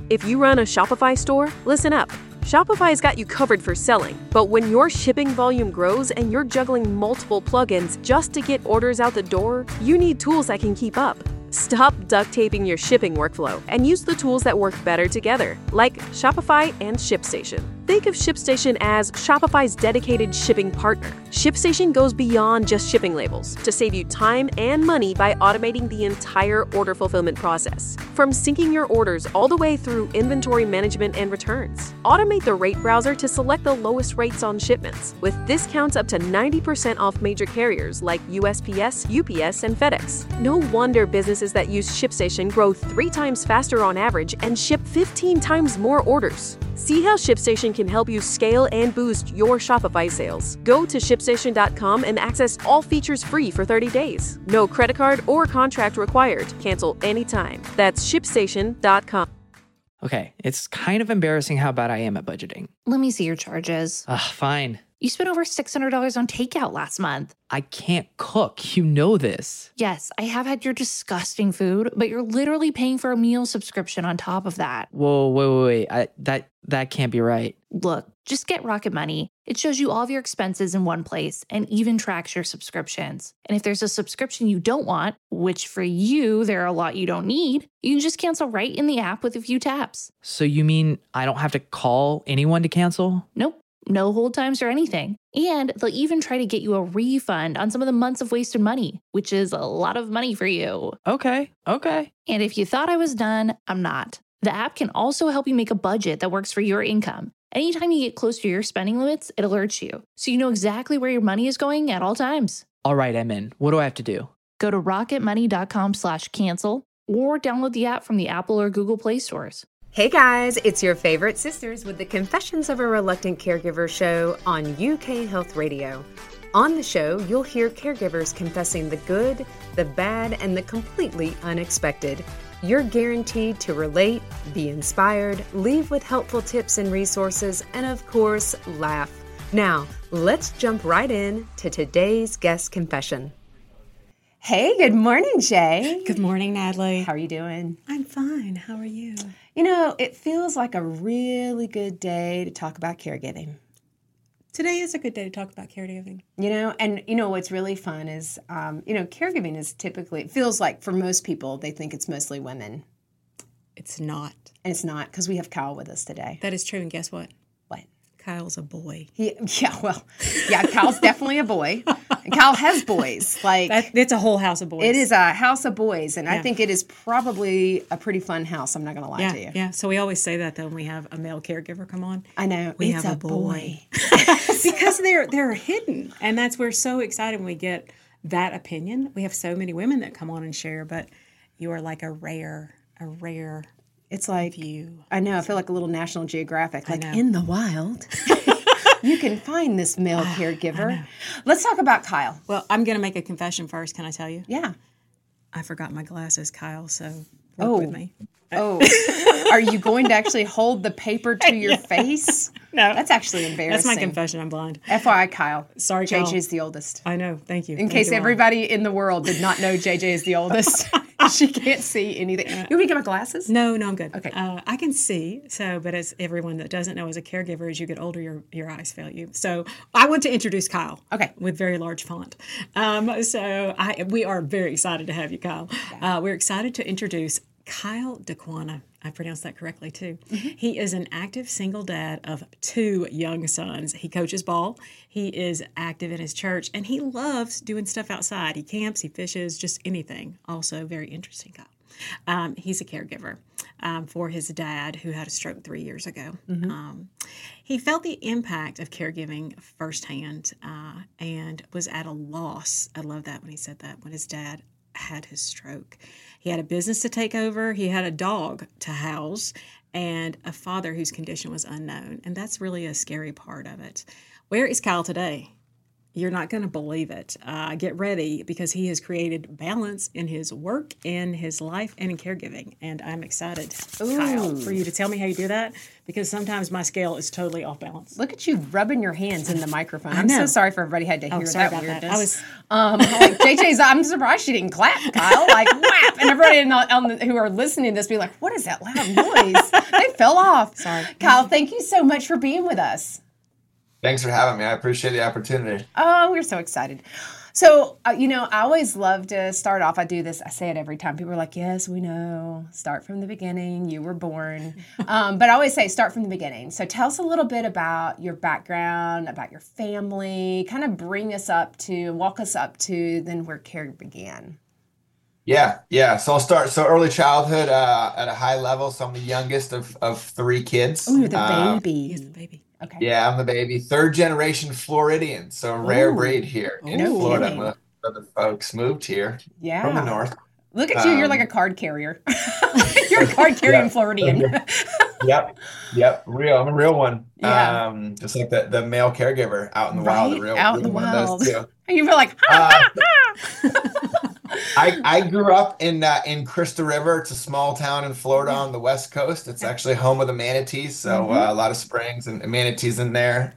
If you run a Shopify store, listen up. Shopify's got you covered for selling, but when your shipping volume grows and you're juggling multiple plugins just to get orders out the door, you need tools that can keep up. Stop duct taping your shipping workflow and use the tools that work better together, like Shopify and ShipStation. Think of ShipStation as Shopify's dedicated shipping partner. ShipStation goes beyond just shipping labels to save you time and money by automating the entire order fulfillment process. From syncing your orders all the way through inventory management and returns. Automate the rate browser to select the lowest rates on shipments, with discounts up to 90% off major carriers like USPS, UPS, and FedEx. No wonder businesses that use ShipStation grow 3 times faster on average and ship 15 times more orders. See how ShipStation can help you scale and boost your Shopify sales. Go to ShipStation.com and access all features free for 30 days. No credit card or contract required. Cancel anytime. That's ShipStation.com. Okay, it's kind of embarrassing how bad I am at budgeting. Let me see your charges. Fine. You spent over $600 on takeout last month. I can't cook. You know this. Yes, I have had your disgusting food, but you're literally paying for a meal subscription on top of that. Whoa, wait. That can't be right. Look, just get Rocket Money. It shows you all of your expenses in one place and even tracks your subscriptions. And if there's a subscription you don't want, which for you, there are a lot you don't need, you can just cancel right in the app with a few taps. So you mean I don't have to call anyone to cancel? Nope. No hold times or anything. And they'll even try to get you a refund on some of the months of wasted money, which is a lot of money for you. Okay. And if you thought I was done, I'm not. The app can also help you make a budget that works for your income. Anytime you get close to your spending limits, it alerts you, so you know exactly where your money is going at all times. All right, I'm in. What do I have to do? Go to rocketmoney.com/cancel or download the app from the Apple or Google Play stores. Hey guys, it's your favorite sisters with the Confessions of a Reluctant Caregiver show on UK Health Radio. On the show, you'll hear caregivers confessing the good, the bad, and the completely unexpected. You're guaranteed to relate, be inspired, leave with helpful tips and resources, and of course, laugh. Now, let's jump right in to today's guest confession. Hey, good morning, Jay. Good morning, Natalie. How are you doing? I'm fine. How are you? You know, it feels like a really good day to talk about caregiving. Today is a good day to talk about caregiving. You know, and you know what's really fun is, caregiving is typically, it feels like for most people, they think it's mostly women. It's not. And it's not, because we have Kyle with us today. That is true, and guess what? What? Kyle's a boy. Kyle's definitely a boy. And Kyle has boys. It's a whole house of boys. It is a house of boys, and I think it is probably a pretty fun house. I'm not going to lie to you. Yeah, so we always say that, though, when we have a male caregiver come on. I know. We it's have a boy. Because they're hidden, and we're so excited when we get that opinion. We have so many women that come on and share, but you are like a rare It's like view. I know. I feel like a little National Geographic, like know. in the wild. You can find this male caregiver. Let's talk about Kyle. Well, I'm going to make a confession first. Can I tell you? Yeah. I forgot my glasses, Kyle, so work with me. Oh, are you going to actually hold the paper to your face? No. That's actually embarrassing. That's my confession. I'm blind. FYI, Kyle. Sorry, Kyle. JJ's the oldest. I know. Thank you. In case everybody in the world did not know JJ is the oldest. She can't see anything. You want me to get my glasses? No, I'm good. Okay. I can see, but as everyone that doesn't know, as a caregiver, as you get older, your eyes fail you. So I want to introduce Kyle. Okay. With very large font. We are very excited to have you, Kyle. Yeah. We're excited to introduce Kyle DeQuana. I pronounced that correctly, too. Mm-hmm. He is an active single dad of 2 young sons. He coaches ball. He is active in his church, and he loves doing stuff outside. He camps, he fishes, just anything. Also, very interesting guy. He's a caregiver for his dad, who had a stroke 3 years ago. Mm-hmm. He felt the impact of caregiving firsthand and was at a loss. I love that when he said that, when his dad had his stroke. He had a business to take over. He had a dog to house and a father whose condition was unknown. And that's really a scary part of it. Where is Kyle today? You're not going to believe it. Get ready, because he has created balance in his work, in his life, and in caregiving. And I'm excited, Kyle, for you to tell me how you do that, because sometimes my scale is totally off balance. Look at you rubbing your hands in the microphone. I'm so sorry for everybody had to hear sorry that about weirdness. That. JJ's, I'm surprised she didn't clap, Kyle. Like, whap. And everybody who are listening to this be like, what is that loud noise? They fell off. Sorry. Kyle, thank you so much for being with us. Thanks for having me. I appreciate the opportunity. Oh, we're so excited. So, I always love to start off. I do this. I say it every time. People are like, yes, we know. Start from the beginning. You were born. But I always say start from the beginning. So tell us a little bit about your background, about your family, kind of walk us up to then where care began. Yeah. So I'll start. So early childhood at a high level. So I'm the youngest of three kids. Oh, you're the baby. He's the baby. Okay. Yeah, I'm the baby. Third generation Floridian. So a rare breed here in No Florida. kidding. Most other folks moved here Yeah. from the north. Look at you. You're like a card carrier. You're a card carrying Floridian. Yep. Real. I'm a real one. Yeah. Just like the male caregiver out in the wild. The real, out in the one of those wild. too. And you feel like, I grew up in Crystal River. It's a small town in Florida on the West Coast. It's actually home of the manatees, so a lot of springs and manatees in there.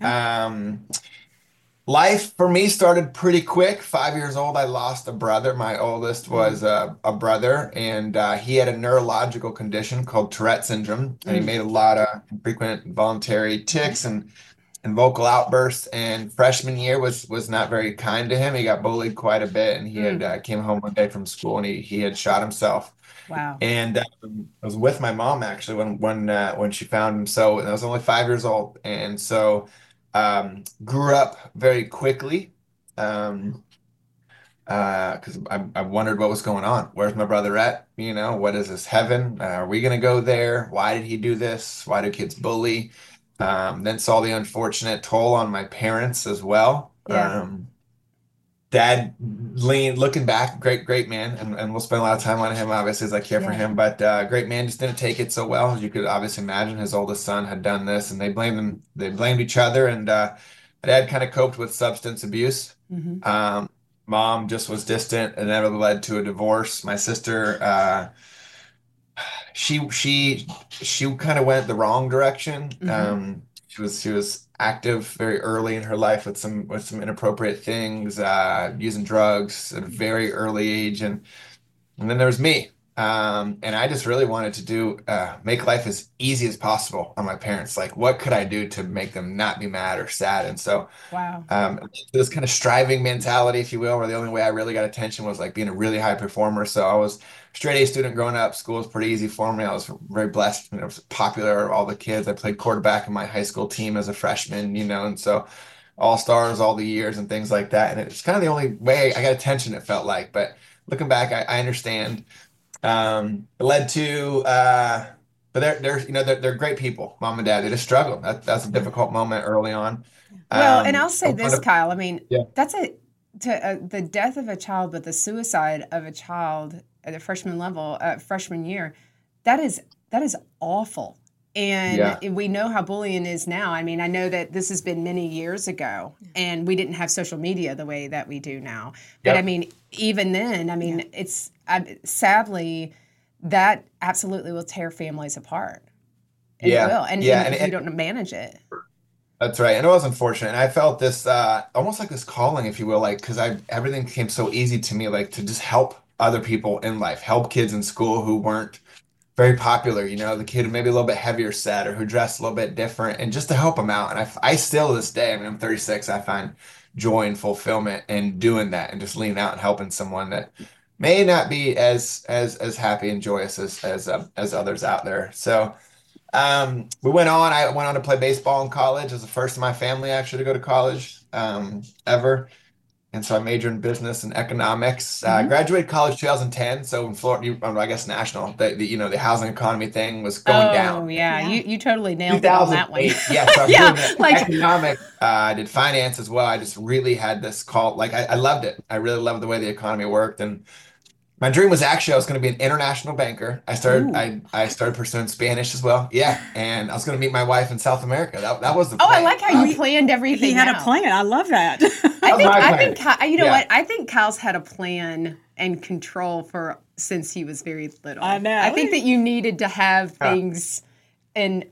Life for me started pretty quick. 5 years old, I lost a brother. My oldest was a brother, and he had a neurological condition called Tourette syndrome, and he made a lot of frequent involuntary tics and vocal outbursts. And freshman year was not very kind to him. He got bullied quite a bit, and he had came home one day from school and he had shot himself. wow. And I was with my mom actually when she found him. So I was only 5 years old, and so grew up very quickly. Because I wondered what was going on. Where's my brother at? What is this, heaven? Are we gonna go there? Why did he do this? Why do kids bully? Then saw the unfortunate toll on my parents as well. Yeah. Dad, looking back, great man, and we'll spend a lot of time on him, obviously, as I care for him. But great man, just didn't take it so well, as you could obviously imagine. His oldest son had done this, and they blamed each other. And my dad kind of coped with substance abuse. Mom just was distant, and that led to a divorce. My sister, she kind of went the wrong direction. She was active very early in her life with some inappropriate things, using drugs at a very early age, and then there was me. And I just really wanted to make life as easy as possible on my parents. Like, what could I do to make them not be mad or sad? And so, Wow. this kind of striving mentality, if you will, where the only way I really got attention was like being a really high performer. So I was a straight A student growing up. School was pretty easy for me. I was very blessed. I was popular, all the kids. I played quarterback in my high school team as a freshman, and so all stars all the years and things like that. And it's kind of the only way I got attention, it felt like. But looking back, I understand. It led to, but they're great people, mom and dad. They just struggled. That's a difficult moment early on. Well, and I'll say this, Kyle. I mean, Yeah. that's the death of a child, but the suicide of a child at the freshman level, freshman year, that is awful. And we know how bullying is now. I mean, I know that this has been many years ago, and we didn't have social media the way that we do now. But I mean, even then, I mean, it's sadly that absolutely will tear families apart. It will, and if you don't manage it. That's right. And it was unfortunate. And I felt this, almost like this calling, if you will, like, because everything came so easy to me, like to just help other people in life, help kids in school who weren't very popular, the kid maybe a little bit heavier set or who dressed a little bit different, and just to help them out. And I still to this day, I mean, I'm 36, I find joy and fulfillment in doing that and just leaning out and helping someone that may not be as happy and joyous as others out there. So I went on to play baseball in college. It was the first in my family actually to go to college ever. And so I majored in business and economics. Graduated college 2010. So in Florida, I guess national, the housing economy thing was going down. Oh yeah, you totally nailed it on that one. 2008. Yeah, so I was doing economics. I did finance as well. I just really had this call. Like I loved it. I really loved the way the economy worked. And my dream was actually I was going to be an international banker. I started pursuing Spanish as well. Yeah, and I was going to meet my wife in South America. That was the plan. Oh, I like how you planned everything. He had a plan. I love that. I think what? I think Kyle's had a plan and control since he was very little. I know. I think that you needed to have things in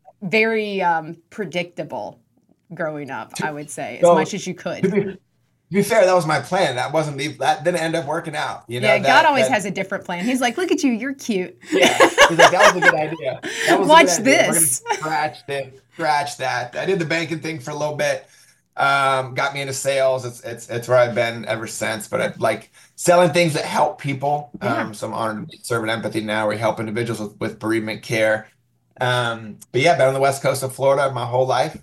very predictable growing up. I would say as much as you could. be fair, that was my plan. That didn't end up working out. Yeah, God always has a different plan. He's like, look at you, you're cute. Yeah, he's like, that was a good idea. Watch this. We're gonna scratch that. I did the banking thing for a little bit. Got me into sales. It's where I've been ever since. But I like selling things that help people. So I'm honored to be serving empathy now. We help individuals with bereavement care. But yeah, been on the west coast of Florida my whole life.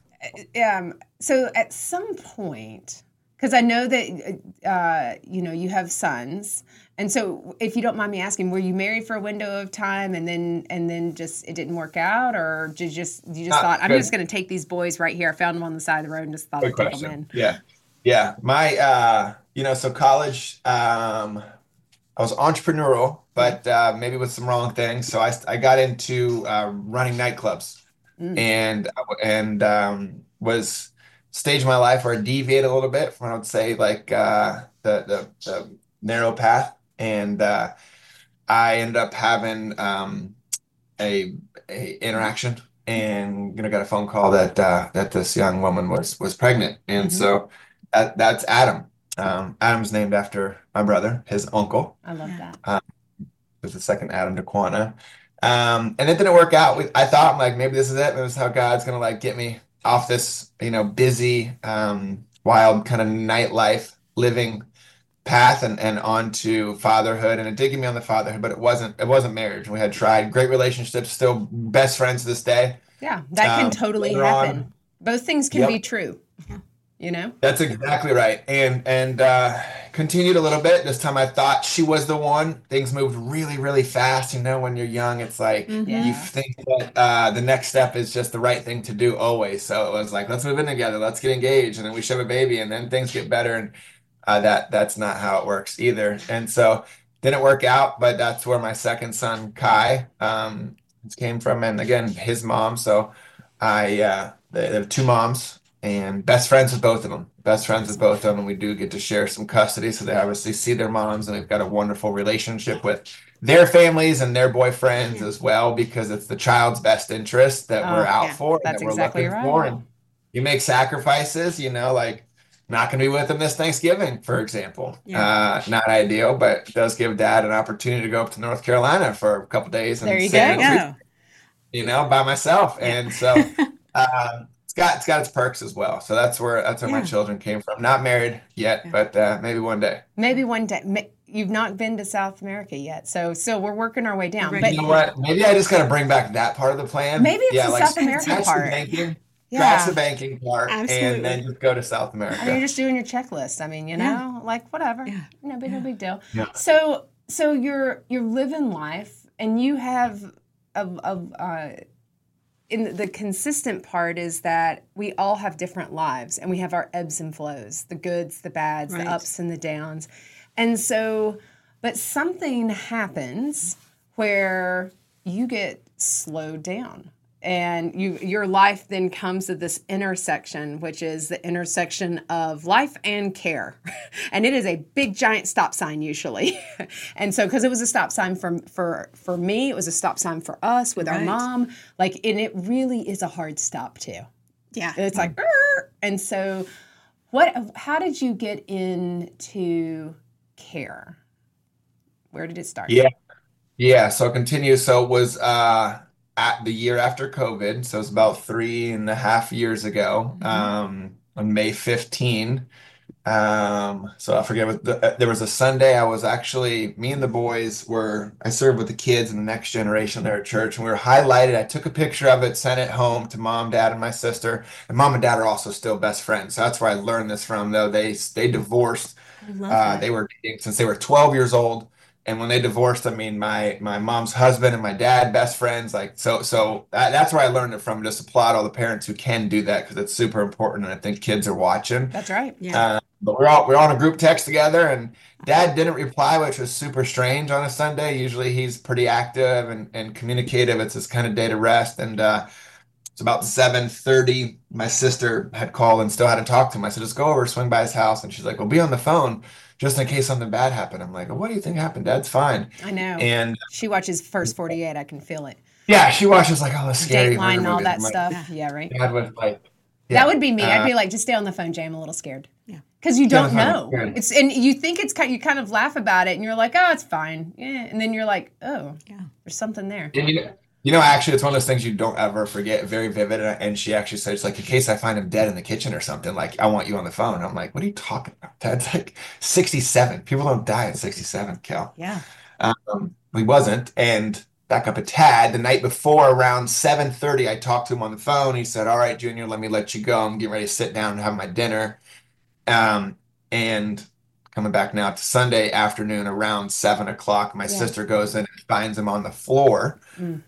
So at some point, because I know that you have sons, and so if you don't mind me asking, were you married for a window of time and then just it didn't work out, or did you just thought I'm just going to take these boys right here? I found them on the side of the road and just thought I'd take them in. Yeah. My so college, I was entrepreneurial, but maybe with some wrong things. So I got into running nightclubs, and was stage my life where I deviated a little bit from, I would say, like the narrow path, and I ended up having a interaction, and got a phone call that this young woman was pregnant, and so that's Adam. Adam's named after my brother, his uncle. I love that. Was the second Adam Dequana. And it didn't work out. I thought, I'm like, maybe this is it. Maybe this is how God's gonna like get me off this, busy, wild kind of nightlife living path and onto fatherhood. And it did get me on the fatherhood, but it wasn't marriage. We had tried great relationships, still best friends to this day. Yeah, that can totally happen. Both things can be true. That's exactly right. And continued a little bit. This time I thought she was the one. Things moved really, really fast. When you're young, it's like you think that the next step is just the right thing to do always. So it was like, let's move in together, let's get engaged, and then we should have a baby, and then things get better. And that's not how it works either. And so didn't work out, but that's where my second son, Kai, came from. And again, his mom. So they have two moms. And best friends with both of them. And we do get to share some custody. So they obviously see their moms, and they've got a wonderful relationship with their families and their boyfriends as well, because it's the child's best interest that we're out for, and that we're looking for. And you make sacrifices, like not going to be with them this Thanksgiving, for example. Not ideal, but it does give Dad an opportunity to go up to North Carolina for a couple days. And there you go. By myself. And so it's got its perks as well. So that's where my children came from. Not married yet, but maybe one day. Maybe one day. You've not been to South America yet, so we're working our way down. But you know what? Maybe I just got to bring back that part of the plan. Maybe it's the South America part. Scratch the banking part, and then just go to South America. You're just doing your checklist. I mean, like whatever. Yeah. No big deal. Yeah. So you're living life, and you have in the consistent part is that we all have different lives, and we have our ebbs and flows, the goods, the bads, the ups and the downs. And so, but something happens where you get slowed down, and your life then comes to this intersection, which is the intersection of life and care. And it is a big giant stop sign usually. And so, because it was a stop sign for me, it was a stop sign for us with our mom. And it really is a hard stop too. Yeah. It's like, and so how did you get into care? Where did it start? Yeah. So continue. So it was at the year after COVID. So it's about 3.5 years ago, on May 15. So I forget there was a Sunday. I was actually, me and the boys I served with the kids and the next generation there at church, and we were highlighted. I took a picture of it, sent it home to Mom, Dad, and my sister. And Mom and Dad are also still best friends. So that's where I learned this from, though. They divorced. They were dating since they were 12 years old. And when they divorced, I mean, my mom's husband and my dad, best friends, so that's where I learned it from. Just applaud all the parents who can do that, because it's super important, and I think kids are watching. That's right. Yeah. But we're on a group text together, and Dad didn't reply, which was super strange on a Sunday. Usually he's pretty active and communicative. It's his kind of day to rest. And it's about 7:30. My sister had called and still hadn't talked to him. I said, just go over, swing by his house. And she's like, we'll be on the phone just in case something bad happened. I'm like, well, what do you think happened? Dad's fine. I know. And she watches First 48. I can feel it. Yeah, she watches like all the scary Dateline and all that stuff. Yeah, right. Dad was like, that would be me. I'd be like, just stay on the phone, Jay. I'm a little scared. Because you don't Yeah, know. yeah. And you think it's you kind of laugh about it and you're like, oh, it's fine. Yeah. And then you're like, oh, there's something there. And actually, it's one of those things you don't ever forget. Very vivid. And she actually said, it's like, in case I find him dead in the kitchen or something, like, I want you on the phone. I'm like, what are you talking about? That's like 67. People don't die at 67, Cal. Yeah. He wasn't. And back up a tad, the night before around 7:30, I talked to him on the phone. He said, all right, Junior, let me let you go. I'm getting ready to sit down and have my dinner. And coming back now to Sunday afternoon around 7 o'clock, my sister goes in and finds him on the floor.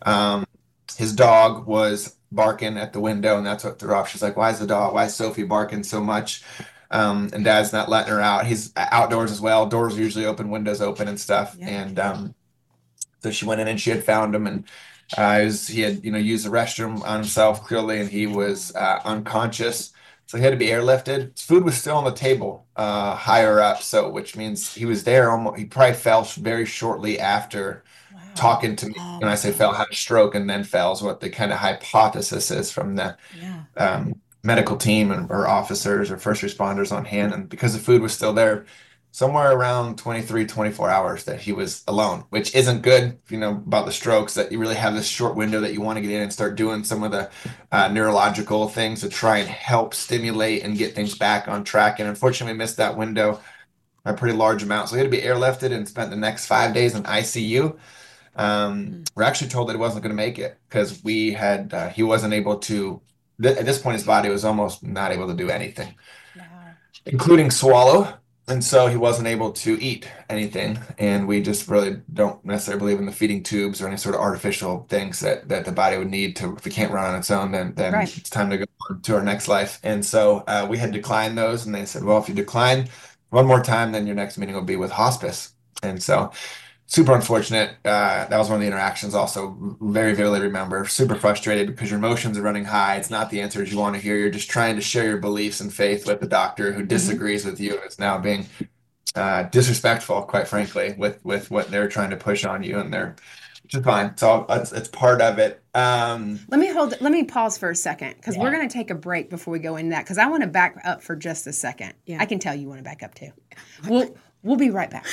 His dog was barking at the window, and that's what threw her off. She's like, why is Sophie barking so much? And Dad's not letting her out. He's outdoors as well. Doors are usually open, windows open and stuff. And so she went in and she had found him, and he had used the restroom on himself clearly, and he was unconscious. So he had to be airlifted. His food was still on the table higher up, which means he was there almost. He probably fell very shortly after talking to me. When I say fell, had a stroke and then fell is what the kind of hypothesis is from the medical team or officers or first responders on hand. And because the food was still there, somewhere around 23, 24 hours that he was alone, which isn't good, about the strokes, that you really have this short window that you want to get in and start doing some of the neurological things to try and help stimulate and get things back on track. And unfortunately, we missed that window by a pretty large amount. So he had to be airlifted and spent the next 5 days in ICU. We're actually told that he wasn't going to make it because he wasn't able to, at this point, his body was almost not able to do anything, including swallow. And so he wasn't able to eat anything. And we just really don't necessarily believe in the feeding tubes or any sort of artificial things that the body would need to, if it can't run on its own, then it's time to go on to our next life. And so we had declined those. And they said, well, if you decline one more time, then your next meeting will be with hospice. And so super unfortunate. That was one of the interactions also very vividly remember. Super frustrated because your emotions are running high. It's not the answers you want to hear. You're just trying to share your beliefs and faith with the doctor who disagrees with you. It's now being disrespectful, quite frankly, with what they're trying to push on you, and which is fine. It's part of it. Let me pause for a second because we're going to take a break before we go into that because I want to back up for just a second. Yeah. I can tell you want to back up too. We'll be right back.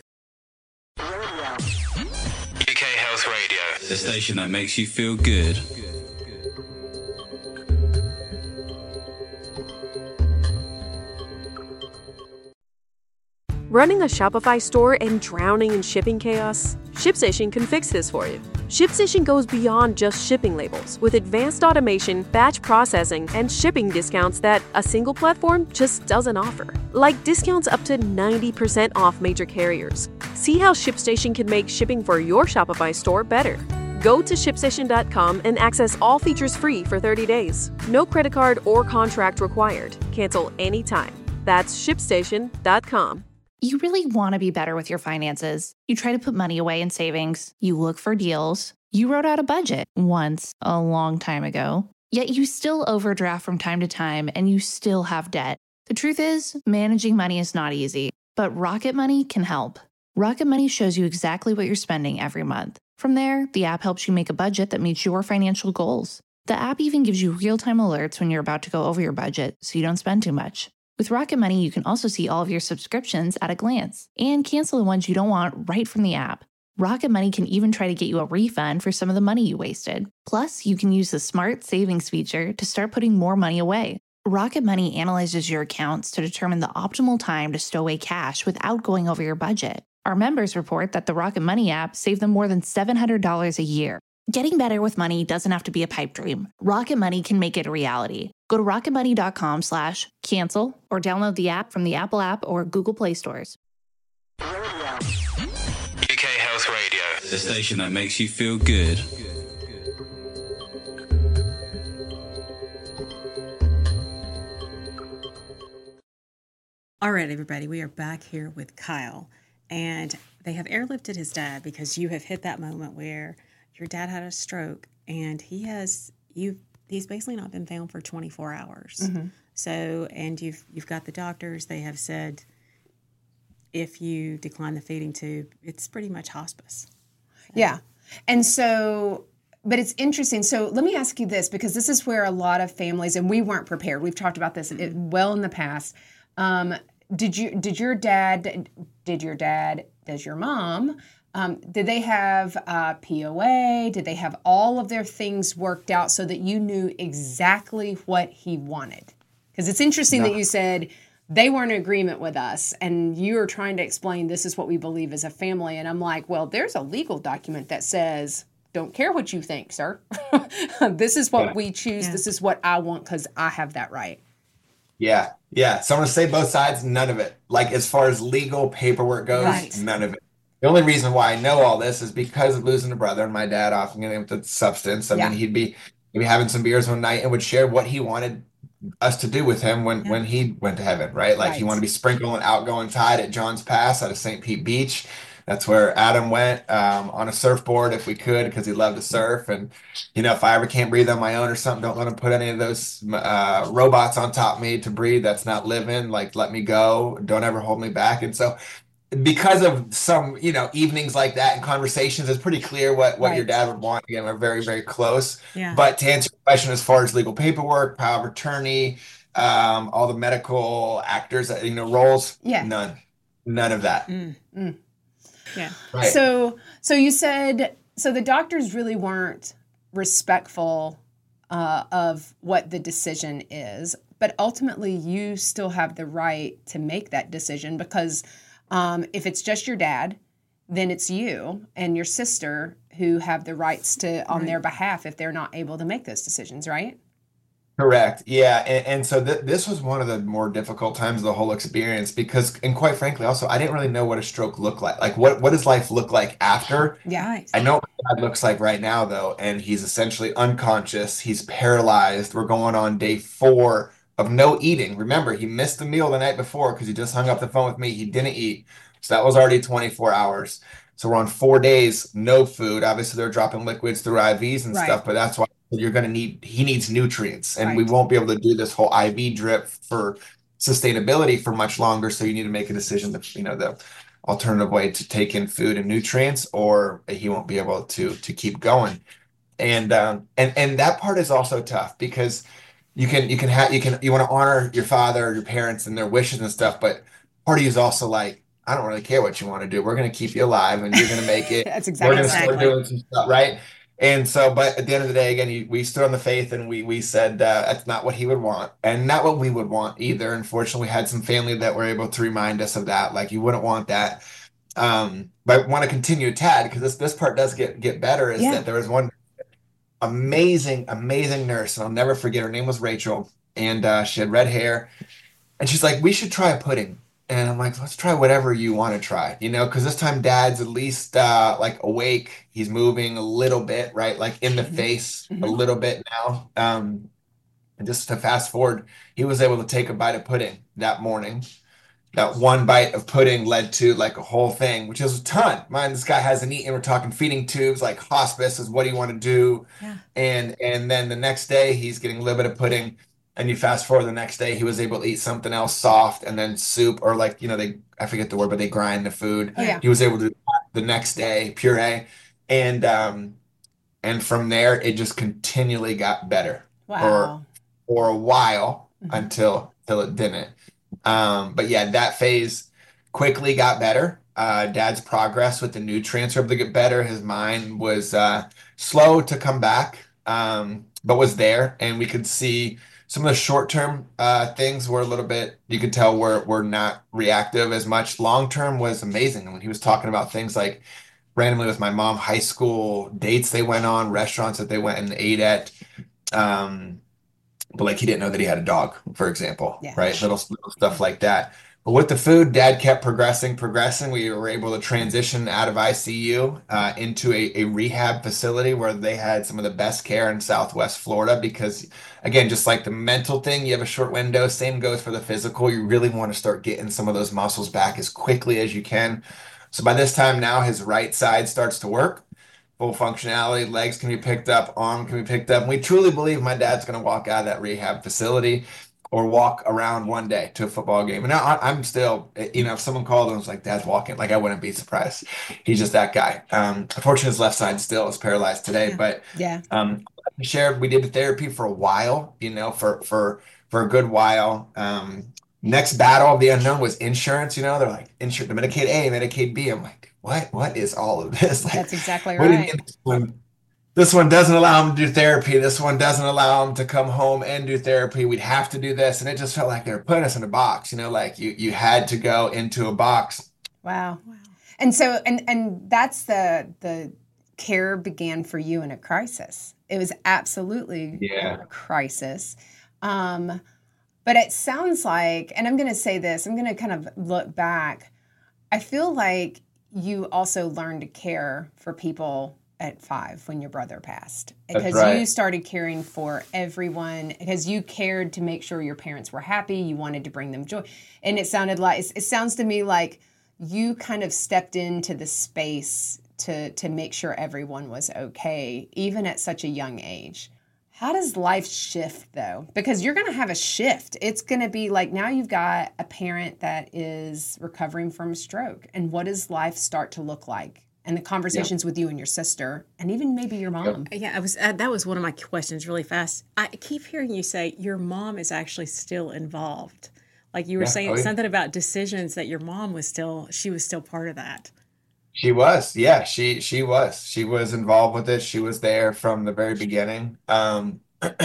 UK Health Radio, the station that makes you feel good. Running a Shopify store and drowning in shipping chaos? ShipStation can fix this for you. ShipStation goes beyond just shipping labels with advanced automation, batch processing, and shipping discounts that a single platform just doesn't offer. Like discounts up to 90% off major carriers. See how ShipStation can make shipping for your Shopify store better. Go to ShipStation.com and access all features free for 30 days. No credit card or contract required. Cancel anytime. That's ShipStation.com. You really want to be better with your finances. You try to put money away in savings. You look for deals. You wrote out a budget once a long time ago. Yet you still overdraft from time to time and you still have debt. The truth is, managing money is not easy, but Rocket Money can help. Rocket Money shows you exactly what you're spending every month. From there, the app helps you make a budget that meets your financial goals. The app even gives you real-time alerts when you're about to go over your budget so you don't spend too much. With Rocket Money, you can also see all of your subscriptions at a glance and cancel the ones you don't want right from the app. Rocket Money can even try to get you a refund for some of the money you wasted. Plus, you can use the Smart Savings feature to start putting more money away. Rocket Money analyzes your accounts to determine the optimal time to stow away cash without going over your budget. Our members report that the Rocket Money app saved them more than $700 a year. Getting better with money doesn't have to be a pipe dream. Rocket Money can make it a reality. Go to rocketmoney.com/cancel or download the app from the Apple App or Google Play stores. UK Health Radio, the station that makes you feel good. All right, everybody, we are back here with Kyle, and they have airlifted his dad because you have hit that moment where your dad had a stroke, and he's basically not been found for 24 hours. Mm-hmm. So, and you've got the doctors. They have said if you decline the feeding tube, it's pretty much hospice. Yeah, and so, but it's interesting. So let me ask you this, because this is where a lot of families, and we weren't prepared. We've talked about this well in the past. Does your dad, does your mom, did they have POA? Did they have all of their things worked out so that you knew exactly what he wanted? Because it's interesting that you said they weren't in agreement with us and you were trying to explain this is what we believe as a family. And I'm like, well, there's a legal document that says, don't care what you think, sir. This is what we choose. Yeah. This is what I want because I have that right. Yeah. Yeah. So I'm going to say both sides, none of it. Like as far as legal paperwork goes, none of it. The only reason why I know all this is because of losing a brother and my dad often getting with the substance. I mean, he'd be maybe having some beers one night and would share what he wanted us to do with him when he went to heaven, right? Like he wanted to be sprinkling outgoing tide at John's Pass out of St. Pete Beach. That's where Adam went on a surfboard if we could because he loved to surf. And, you know, if I ever can't breathe on my own or something, don't let him put any of those robots on top of me to breathe. That's not living. Like, let me go. Don't ever hold me back. And so because of some, you know, evenings like that and conversations, it's pretty clear what your dad would want. Again, we're very, very close. Yeah. But to answer your question, as far as legal paperwork, power of attorney, all the medical actors, you know, roles, none of that. Yeah. Right. So you said, so the doctors really weren't respectful of what the decision is, but ultimately you still have the right to make that decision because if it's just your dad, then it's you and your sister who have the rights to on their behalf if they're not able to make those decisions, right? Correct. Yeah. And so this was one of the more difficult times of the whole experience because, and quite frankly, also, I didn't really know what a stroke looked like. Like, what does life look like after? Yeah. I know what my dad looks like right now, though, and he's essentially unconscious. He's paralyzed. We're going on day 4 of no eating. Remember, he missed the meal the night before because he just hung up the phone with me. He didn't eat. So that was already 24 hours. So we're on 4 days, no food. Obviously, they're dropping liquids through IVs and stuff, but that's why he needs nutrients and we won't be able to do this whole IV drip for sustainability for much longer. So you need to make a decision that, you know, the alternative way to take in food and nutrients, or he won't be able to keep going. And that part is also tough because you want to honor your father or your parents and their wishes and stuff. But part of you is also like, I don't really care what you want to do. We're going to keep you alive and you're going to make it. That's exactly. We're going to start doing some stuff, right? And so, but at the end of the day, again, we stood on the faith and we said that's not what he would want and not what we would want either. Unfortunately, we had some family that were able to remind us of that. Like, you wouldn't want that. But I want to continue a tad because this part does get better is that there was one amazing nurse, and I'll never forget. Her name was Rachel, and she had red hair. And she's like, we should try a pudding. And I'm like, let's try whatever you want to try, you know, because this time dad's at least like awake. He's moving a little bit, right? Like in the face a little bit now. And just to fast forward, he was able to take a bite of pudding that morning. That one bite of pudding led to like a whole thing, which is a ton. Mind, this guy hasn't eaten. We're talking feeding tubes, like hospice is what do you want to do? Yeah. And then the next day he's getting a little bit of pudding. And you fast forward the next day, he was able to eat something else soft and then soup or like, you know, I forget the word, but they grind the food. Oh, yeah. He was able to do that the next day, puree. And from there, it just continually got better for a while until it didn't. But yeah, that phase quickly got better. Dad's progress with the nutrients were able to get better. His mind was slow to come back, but was there. And we could see some of the short-term things were a little bit, you could tell were not reactive as much. Long-term was amazing. When he was talking about things like randomly with my mom, high school dates they went on, restaurants that they went and ate at. But like he didn't know that he had a dog, for example, right? Little stuff like that. But with the food, Dad kept progressing. We were able to transition out of ICU into a rehab facility where they had some of the best care in Southwest Florida because, again, just like the mental thing, you have a short window. Same goes for the physical. You really want to start getting some of those muscles back as quickly as you can. So by this time now, his right side starts to work. Full functionality, legs can be picked up, arm can be picked up. And we truly believe my dad's going to walk out of that rehab facility or walk around one day to a football game. And now I'm still, you know, if someone called and was like, Dad's walking, like I wouldn't be surprised. He's just that guy. Unfortunately, his left side still is paralyzed today. But we did the therapy for a while, you know, for a good while. Next battle of the unknown was insurance. They're like, insurance, Medicaid A, Medicaid B. I'm like, what is all of this? Like, That's exactly what do you right. mean this one doesn't allow him to do therapy. This one doesn't allow him to come home and do therapy. We'd have to do this. And it just felt like they were putting us in a box, like you had to go into a box. Wow. And so, and that's the care began for you in a crisis. It was absolutely a crisis. But it sounds like, and I'm going to say this, I'm going to kind of look back. I feel like you also learned to care for people at 5 when your brother passed, because you started caring for everyone, because you cared to make sure your parents were happy. You wanted to bring them joy. And it sounds to me like you kind of stepped into the space to make sure everyone was okay, even at such a young age. How does life shift, though? Because you're going to have a shift. It's going to be like, now you've got a parent that is recovering from a stroke. And what does life start to look like? And the conversations with you and your sister, and even maybe your mom. Yeah, that was one of my questions really fast. I keep hearing you say your mom is actually still involved. Like you were saying something about decisions that your mom was still part of that. She was, yeah, she was involved with it. She was there from the very beginning. And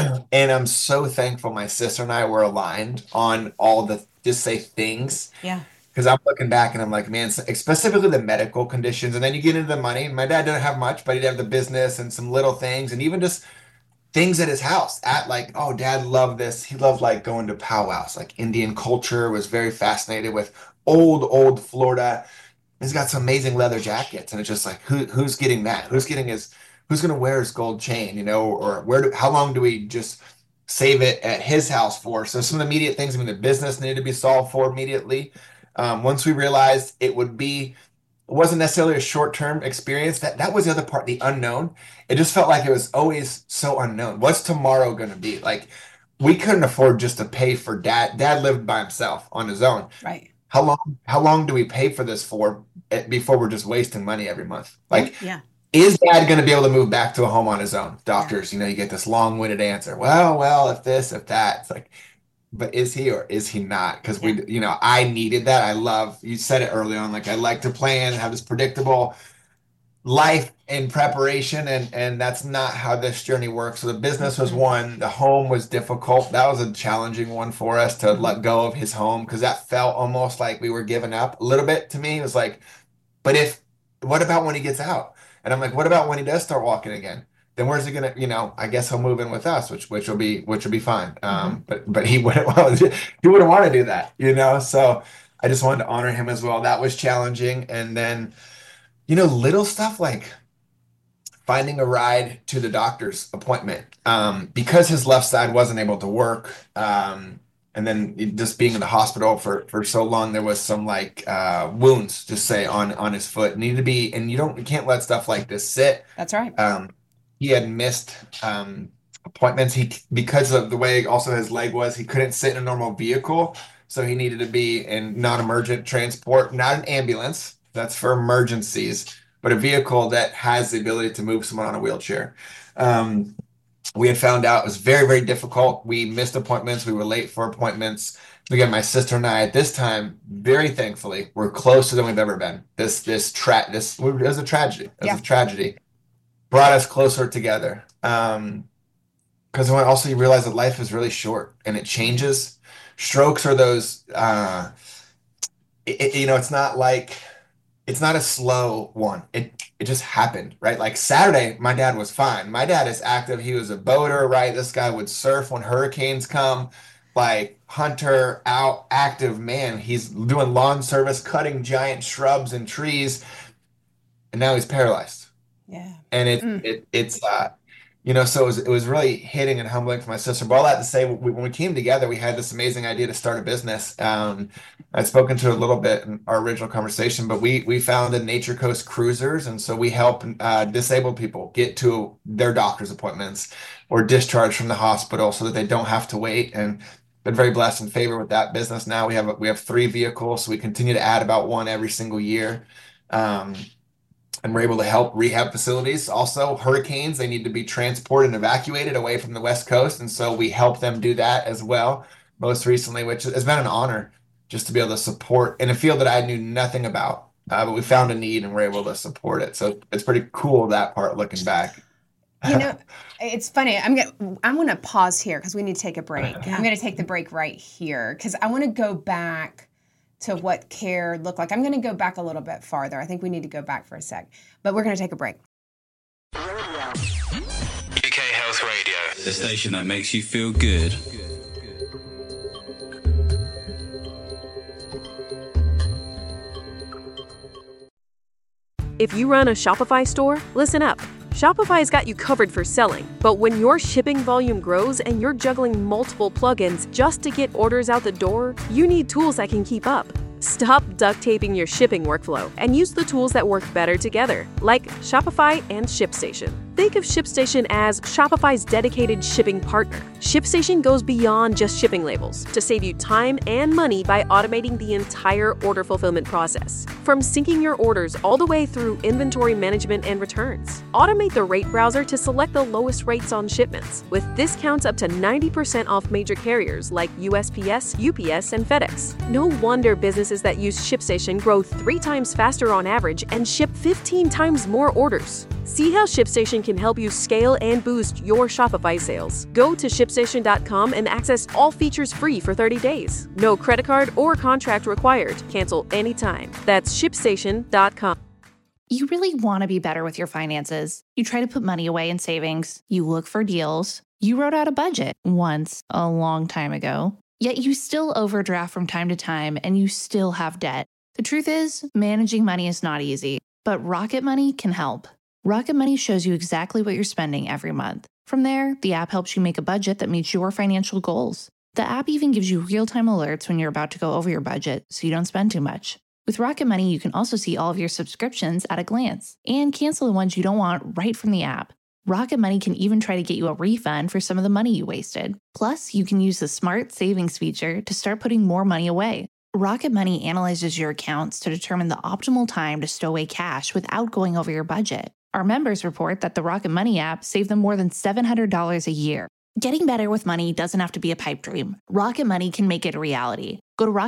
I'm so thankful my sister and I were aligned on all the just say things. Yeah. Because I'm looking back and I'm like, man, specifically the medical conditions. And then you get into the money. My dad didn't have much, but he'd have the business and some little things, and even just things at his house. At like, oh, Dad loved this. He loved like going to powwows, like Indian culture, was very fascinated with old Florida. He's got some amazing leather jackets, and it's just like, who's getting that? Who's going to wear his gold chain, or how long do we just save it at his house for? So some of the immediate things, the business needed to be solved for immediately. Once we realized it wasn't necessarily a short-term experience, that was the other part, the unknown. It just felt like it was always so unknown. What's tomorrow going to be? Like, we couldn't afford just to pay for dad. Dad lived by himself on his own. Right. How long do we pay for this for before we're just wasting money every month? Like, is Dad going to be able to move back to a home on his own? Doctors, you get this long-winded answer. Well, if this, if that. It's like, but is he or is he not? Because I needed that. You said it early on, like I like to plan, have this predictable life in preparation, and that's not how this journey works. So the business was one, the home was difficult. That was a challenging one for us to let go of his home, because that felt almost like we were giving up a little bit to me. It was like, but what about when he gets out? And I'm like, what about when he does start walking again? Then where's he gonna, I guess he'll move in with us, which will be fine. But he wouldn't want to do that, So I just wanted to honor him as well. That was challenging. And then, little stuff like finding a ride to the doctor's appointment, because his left side wasn't able to work. And then just being in the hospital for so long, there was some wounds, just say on his foot. Needed to be, and you can't let stuff like this sit. That's right. He had missed appointments. Because of the way also his leg was, he couldn't sit in a normal vehicle. So he needed to be in non-emergent transport, not an ambulance. That's for emergencies, but a vehicle that has the ability to move someone on a wheelchair. We had found out it was very, very difficult. We missed appointments. We were late for appointments. Again, my sister and I at this time, very thankfully, were closer than we've ever been. This was a tragedy. It was a tragedy. Brought us closer together. Because also you realize that life is really short and it changes. Strokes are those, it's not a slow one. It just happened, right? Like Saturday, my dad was fine. My dad is active. He was a boater, right? This guy would surf when hurricanes come, like hunter, out, active man. He's doing lawn service, cutting giant shrubs and trees. And now he's paralyzed. Yeah. And it's so it was really hitting and humbling for my sister. But all that to say, when we came together, we had this amazing idea to start a business. I'd spoken to it a little bit in our original conversation, but we founded Nature Coast Cruisers. And so we help disabled people get to their doctor's appointments or discharge from the hospital so that they don't have to wait. And been very blessed and favored with that business. Now we have 3 vehicles, so we continue to add about 1 every single year. And we're able to help rehab facilities. Also, hurricanes, they need to be transported and evacuated away from the West Coast. And so we help them do that as well. most recently, which has been an honor just to be able to support in a field that I knew nothing about. But we found a need and we're able to support it. So it's pretty cool, that part, looking back. It's funny. I'm gonna pause here because we need to take a break. I'm gonna take the break right here because I want to go back to what care looked like. I'm gonna go back a little bit farther. I think we need to go back for a sec, but we're gonna take a break. UK Health Radio, the station that makes you feel good. If you run a Shopify store, listen up. Shopify's got you covered for selling, but when your shipping volume grows and you're juggling multiple plugins just to get orders out the door, you need tools that can keep up. Stop duct taping your shipping workflow and use the tools that work better together, like Shopify and ShipStation. Think of ShipStation as Shopify's dedicated shipping partner. ShipStation goes beyond just shipping labels to save you time and money by automating the entire order fulfillment process. From syncing your orders all the way through inventory management and returns. Automate the rate browser to select the lowest rates on shipments, with discounts up to 90% off major carriers like USPS, UPS, and FedEx. No wonder businesses that use ShipStation grow 3 times faster on average and ship 15 times more orders. See how ShipStation can help you scale and boost your Shopify sales. Go to ShipStation.com and access all features free for 30 days. No credit card or contract required. Cancel anytime. That's ShipStation.com. You really want to be better with your finances. You try to put money away in savings. You look for deals. You wrote out a budget once, a long time ago. Yet you still overdraft from time to time and you still have debt. The truth is, managing money is not easy, but Rocket Money can help. Rocket Money shows you exactly what you're spending every month. From there, the app helps you make a budget that meets your financial goals. The app even gives you real-time alerts when you're about to go over your budget so you don't spend too much. With Rocket Money, you can also see all of your subscriptions at a glance and cancel the ones you don't want right from the app. Rocket Money can even try to get you a refund for some of the money you wasted. Plus, you can use the Smart Savings feature to start putting more money away. Rocket Money analyzes your accounts to determine the optimal time to stow away cash without going over your budget. Our members report that the Rocket Money app saved them more than $700 a year. Getting better with money doesn't have to be a pipe dream. Rocket Money can make it a reality. Go to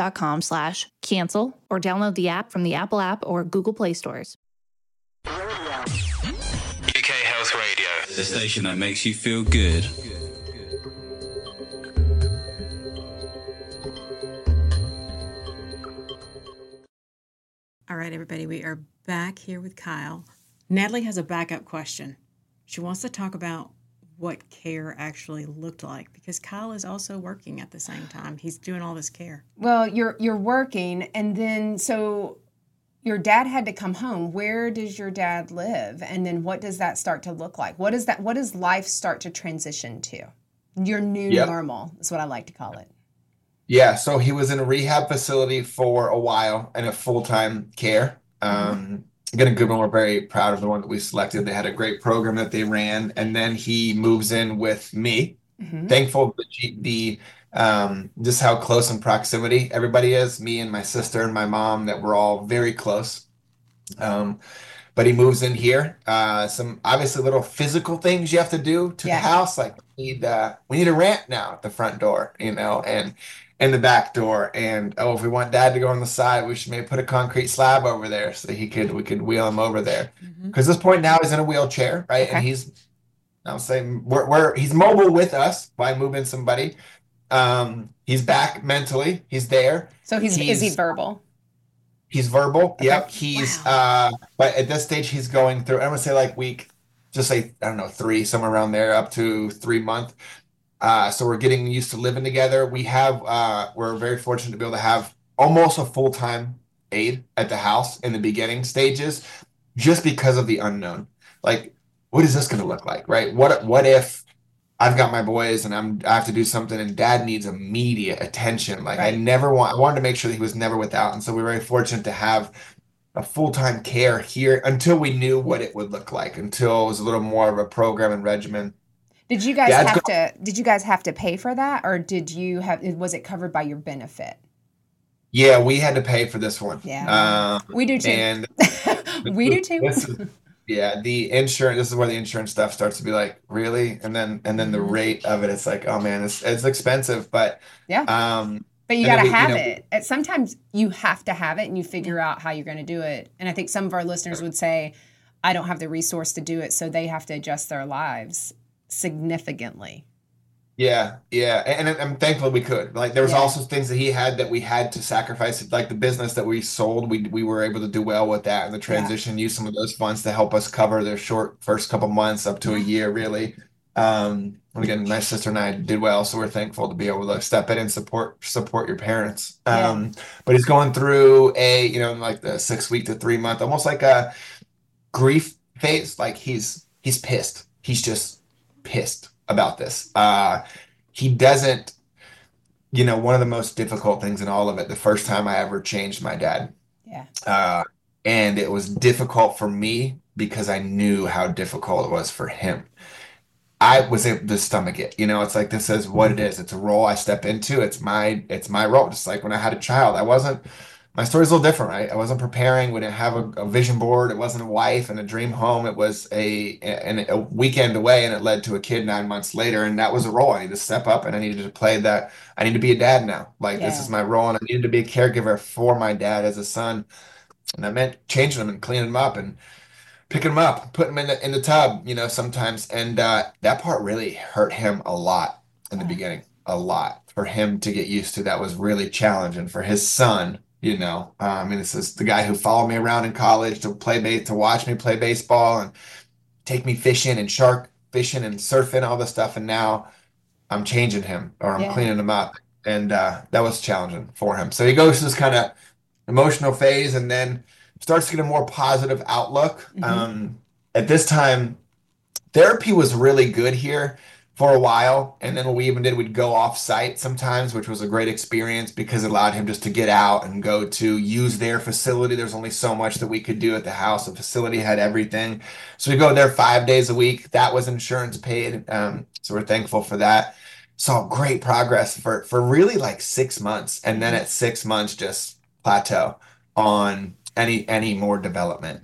rocketmoney.com/cancel or download the app from the Apple app or Google Play stores. UK Health Radio, the station that makes you feel good. All right, everybody, we are back here with Kyle. Natalie has a backup question. She wants to talk about what care actually looked like because Kyle is also working at the same time. He's doing all this care. Well, you're working, and then so your dad had to come home. Where does your dad live? And then what does that start to look like? What does life start to transition to? Your new normal is what I like to call it. Yeah, so he was in a rehab facility for a while in a full-time care. Again, a good one. We're very proud of the one that we selected. They had a great program that they ran, and then he moves in with me. Thankful for the just how close in proximity everybody is. Me and my sister and my mom, that we're all very close. But he moves in here. Some obviously little physical things you have to do to the house, like we need a ramp now at the front door, and in the back door. And if we want Dad to go on the side, we should maybe put a concrete slab over there so that we could wheel him over there. Because this point now he's in a wheelchair, right? Okay. And he's mobile with us by moving somebody. He's back mentally. He's there. So is he verbal? He's verbal. Okay. Yep. He's but at this stage he's going through, I'm gonna say like week, just say, I don't know, 3, somewhere around there, up to 3 months. So we're getting used to living together. We're very fortunate to be able to have almost a full-time aide at the house in the beginning stages, just because of the unknown. Like, what is this going to look like, right? What if I've got my boys and I have to do something and Dad needs immediate attention? Like, right. I wanted to make sure that he was never without. And so we're very fortunate to have a full-time care here until we knew what it would look like, until it was a little more of a program and regimen. Did you guys have to pay for that, or was it covered by your benefit? Yeah, we had to pay for this one. Yeah, we do too. And we do too. Yeah, the insurance, this is where the insurance stuff starts to be like, really? And then the rate of it, it's like, oh man, it's expensive, but Yeah. um But you and got then to we, have it. Sometimes you have to have it and you figure out how you're going to do it. And I think some of our listeners would say, I don't have the resource to do it. So they have to adjust their lives significantly. yeah, yeah. And I'm thankful we could. Like there was Yeah. also things that he had that we had to sacrifice. Like the business that we sold, we were able to do well with that. And the transition, use some of those funds to help us cover the short first couple months up to a year, really. And again, my sister and I did well, so we're thankful to be able to step in and support your parents. Yeah. But he's going through like the 6 week to 3 month, almost like a grief phase. Like he's pissed. He's just pissed about this. He doesn't, one of the most difficult things in all of it, the first time I ever changed my dad. Yeah. And it was difficult for me because I knew how difficult it was for him. I was able to stomach it. It's like this is what it is. It's a role I step into. It's my role. Just like when I had a child, my story's a little different, right? I wasn't preparing. We didn't have a vision board. It wasn't a wife and a dream home. It was a weekend away, and it led to a kid 9 months later. And that was a role I needed to step up, and I needed to play that. I need to be a dad now. Like this Yeah. is my role, and I needed to be a caregiver for my dad as a son. And that meant changing him and cleaning him up and picking him up, putting him in the tub, sometimes. And that part really hurt him a lot in the beginning, a lot. For him to get used to, that was really challenging for his son. This is the guy who followed me around in college to watch me play baseball and take me fishing and shark fishing and surfing, all this stuff. And now I'm changing him, or I'm Yeah. cleaning him up. And that was challenging for him. So he goes through this kind of emotional phase and then starts to get a more positive outlook. At this time, therapy was really good here for a while. And then what we even did, we'd go off site sometimes, which was a great experience because it allowed him just to get out and go to use their facility. There's only so much that we could do at the house. The facility had everything. So we go there 5 days a week. That was insurance paid. So we're thankful for that. Saw great progress for really like 6 months. And then at 6 months, just plateau on any more development.